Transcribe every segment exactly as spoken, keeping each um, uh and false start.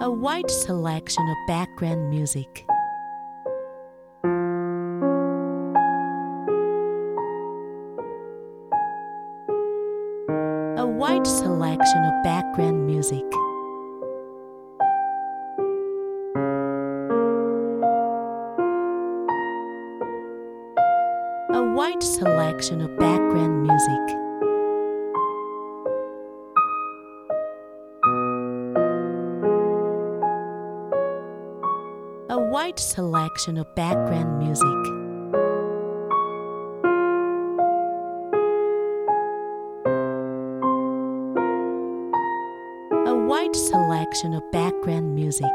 A wide selection of background music. A wide selection of background music. A wide selection of background music. A wide selection of background music. A wide selection of background music.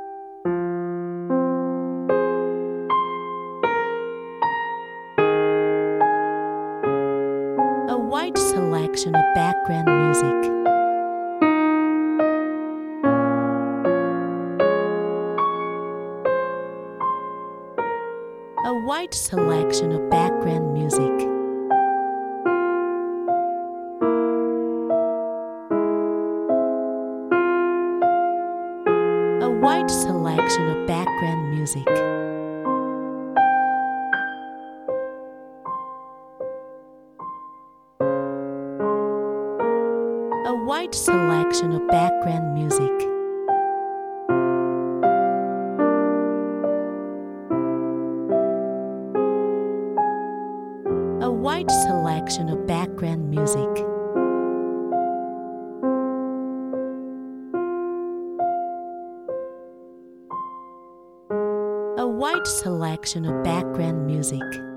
A wide selection of background music. A wide selection of background music. A wide selection of background music. A wide selection of background music. A wide selection of background music. A wide selection of background music.